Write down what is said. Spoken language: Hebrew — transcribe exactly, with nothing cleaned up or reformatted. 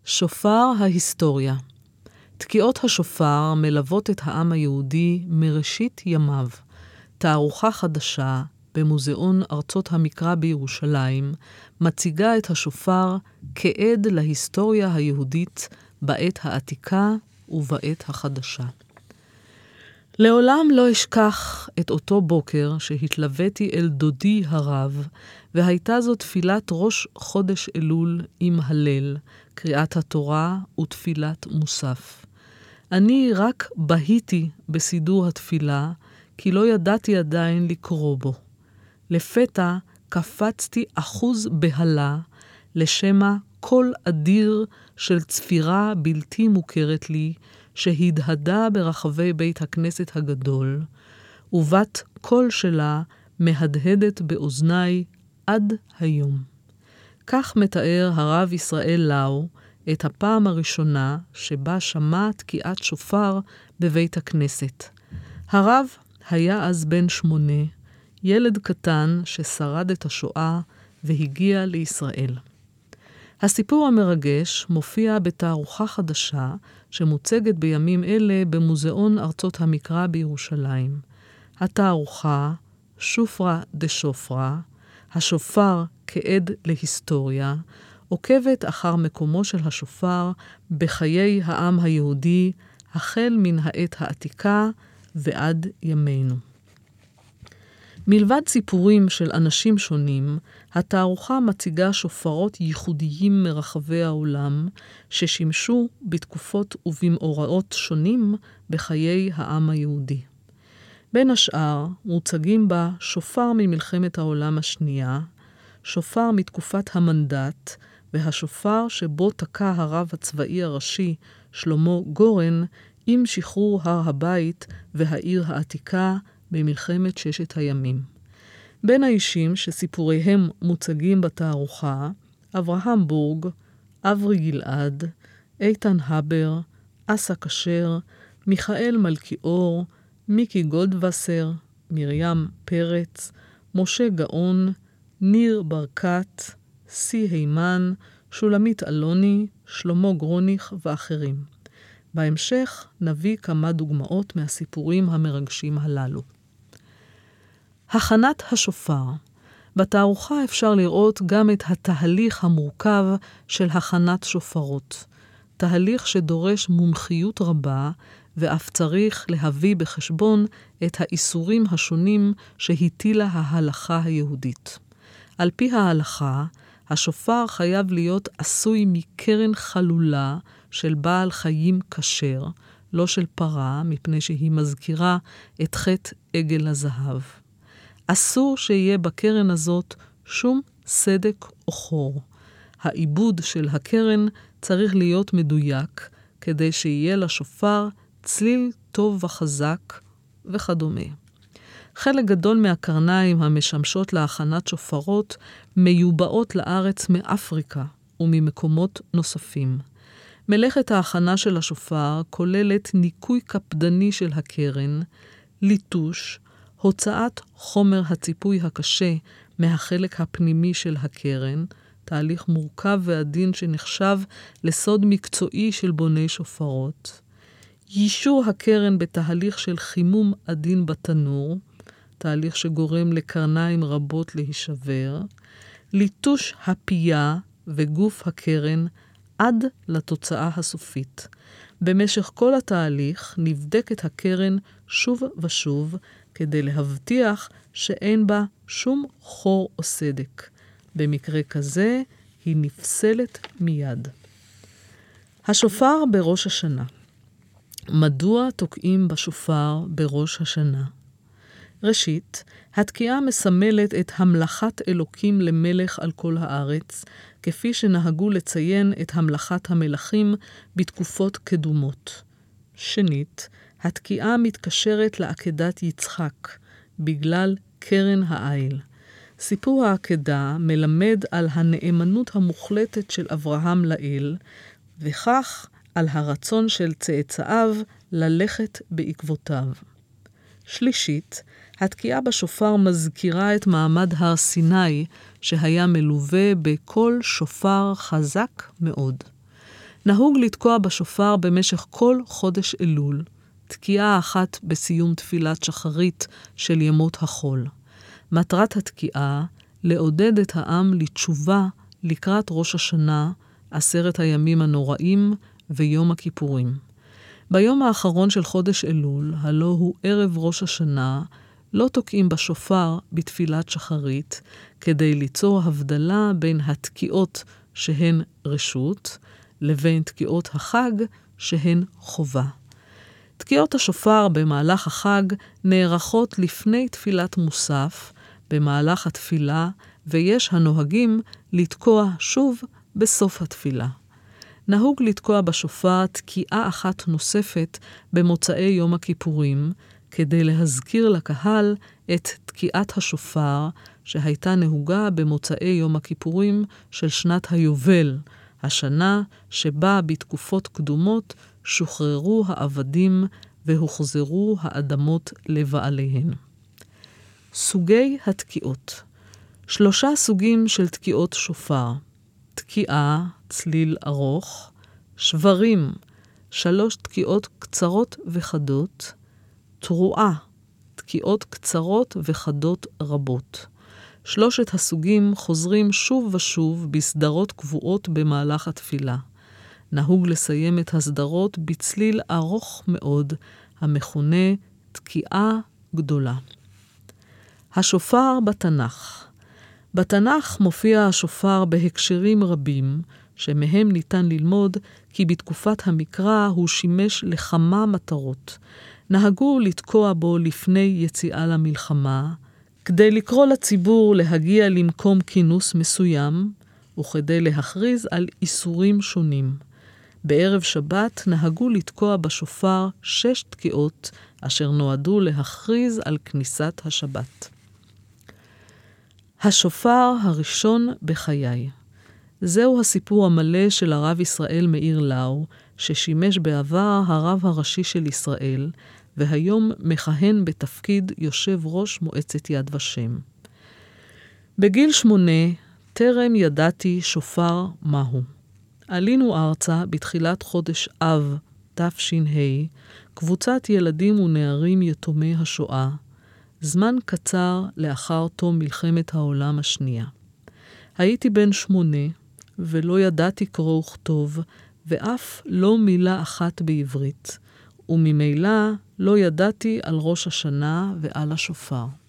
שופר ההיסטוריה. תקיעות השופר מלוות את העם היהודי מראשית ימיו. תערוכה חדשה במוזיאון ארצות המקרא בירושלים מציגה את השופר כעד להיסטוריה היהודית בעת העתיקה ובעת החדשה. לעולם לא אשכח את אותו בוקר שהתלוויתי אל דודי הרב, והייתה זו תפילת ראש חודש אלול עם הלל, קריאת התורה ותפילת מוסף. אני רק בהיתי בסידור התפילה, כי לא ידעתי עדיין לקרוא בו. לפתע קפצתי אחוז בהלה, לשמה קול אדיר של צפירה בלתי מוכרת לי, שהדהדה ברחבי בית הכנסת הגדול, ובת קול שלה מהדהדת באוזניי עד היום. כך מתאר הרב ישראל לאו את הפעם הראשונה שבה שמע תקיעת שופר בבית הכנסת. הרב היה אז בן שמונה, ילד קטן ששרד את השואה והגיע לישראל. הסיפור המרגש מופיע בתערוכה חדשה שמוצגת בימים אלה במוזיאון ארצות המקרא בירושלים. התערוכה, שופרה דה שופרה, השופר כעד להיסטוריה, עוקבת אחר מקומו של השופר בחיי העם היהודי, החל מן העת העתיקה ועד ימינו. מלבד סיפורים של אנשים שונים, התערוכה מציגה שופרות ייחודיים מרחבי העולם, ששימשו בתקופות ובמאורעות שונים בחיי העם היהודי. בין השאר מוצגים בה שופר ממלחמת העולם השנייה, שופר מתקופת המנדט, והשופר שבו תקע הרב הצבאי הראשי שלמה גורן עם שחרור הר הבית והעיר העתיקה במלחמת ששת הימים. בין האישים שסיפוריהם מוצגים בתערוכה, אברהם בורג, אברי גלעד, איתן הבר, אסא כשר, מיכאל מלכיאור, מיקי גולדווסר, מרים פרץ, משה גאון, ניר ברקת, סי הימן, שולמית אלוני, שלמה גרוניך ואחרים. בהמשך נביא כמה דוגמאות מהסיפורים המרגשים הללו. הכנת השופר. בתערוכה אפשר לראות גם את התהליך המורכב של הכנת שופרות. תהליך שדורש מומחיות רבה, ואף צריך להביא בחשבון את האיסורים השונים שהטילה ההלכה היהודית. על פי ההלכה, השופר חייב להיות עשוי מקרן חלולה של בעל חיים כשר, לא של פרה, מפני שהיא מזכירה את חטא עגל הזהב. אסור שיהיה בקרן הזאת שום סדק או חור. העיבוד של הקרן צריך להיות מדויק, כדי שיהיה לשופר צליל טוב וחזק וכדומה. חלק גדול מהקרניים המשמשות להכנת שופרות מיובאות לארץ מאפריקה וממקומות נוספים. מלאכת ההכנה של השופר כוללת ניקוי קפדני של הקרן, ליטוש, הוצאת חומר הציפוי הקשה מהחלק הפנימי של הקרן, תהליך מורכב ועדין שנחשב לסוד מקצועי של בוני שופרות, יישור הקרן בתהליך של חימום עדין בתנור, תהליך שגורם לקרניים רבות להישבר, ליטוש הפייה וגוף הקרן עד לתוצאה הסופית. במשך כל התהליך נבדקת הקרן שוב ושוב כדי להבטיח שאין בה שום חור או סדק. במקרה כזה היא נפסלת מיד. השופר בראש השנה. מדוע תוקעים בשופר בראש השנה? ראשית, התקיעה מסמלת את המלכת אלוקים למלך על כל הארץ, כפי שנהגו לציין את המלכת המלכים בתקופות קדומות. שנית, התקיעה מתקשרת לעקדת יצחק, בגלל קרן העיל. סיפור העקדה מלמד על הנאמנות המוחלטת של אברהם לאל, וכך על הרצון של צאצאיו ללכת בעקבותיו. שלישית, התקיעה בשופר מזכירה את מעמד הר סיני, שהיה מלווה בקול שופר חזק מאוד. נהוג לתקוע בשופר במשך כל חודש אלול, תקיעה אחת בסיום תפילת שחרית של ימות החול. מטרת התקיעה, לעודד את העם לתשובה לקראת ראש השנה, עשרת הימים הנוראים ויום הכיפורים. ביום האחרון של חודש אלול, הלא הוא ערב ראש השנה, לא תוקעים בשופר בתפילת שחרית, כדי ליצור הבדלה בין התקיעות שהן רשות, לבין תקיעות החג שהן חובה. תקיעות השופר במהלך החג נערכות לפני תפילת מוסף, במהלך התפילה, ויש הנוהגים לתקוע שוב בסוף התפילה. נהוג לתקוע בשופר תקיעה אחת נוספת במוצאי יום הכיפורים, כדי להזכיר לקהל את תקיעת השופר שהייתה נהוגה במוצאי יום הכיפורים של שנת היובל, השנה שבה בתקופות קדומות שוחררו העבדים והוחזרו האדמות לבעליהן. סוגי התקיעות. שלושה סוגים של תקיעות שופר. תקיעה, צליל ארוך, שברים, שלוש תקיעות קצרות וחדות, תרועה, תקיעות קצרות וחדות רבות. שלושת הסוגים חוזרים שוב ושוב בסדרות קבועות במהלך התפילה. נהוג לסיים את הסדרות בצליל ארוך מאוד, המכונה תקיעה גדולה. השופר בתנ"ך. בתנ"ך מופיע השופר בהקשרים רבים, שמהם ניתן ללמוד כי בתקופת המקרא הוא שימש לכמה מטרות. נהגו לתקוע בו לפני יציאה למלחמה, כדי לקרוא לציבור להגיע למקום כינוס מסוים, וכדי להכריז על איסורים שונים. בערב שבת נהגו לתקוע בשופר שש תקיעות, אשר נועדו להכריז על כניסת השבת. השופר הראשון בחיי. זהו הסיפור המלא של הרב ישראל מאיר לאו, ששימש בעבר הרב הראשי של ישראל, והיום מכהן בתפקיד יושב ראש מועצת יד ושם. בגיל שמונה, טרם ידעתי שופר מהו. עלינו ארצה בתחילת חודש אב, תש"ה, קבוצת ילדים ונערים יתומי השואה, זמן קצר לאחר תום מלחמת העולם השנייה. הייתי בן שמונה, ולא ידעתי קרוא וכתוב, ואף לא מילה אחת בעברית, וממילא לא ידעתי על ראש השנה ועל השופר.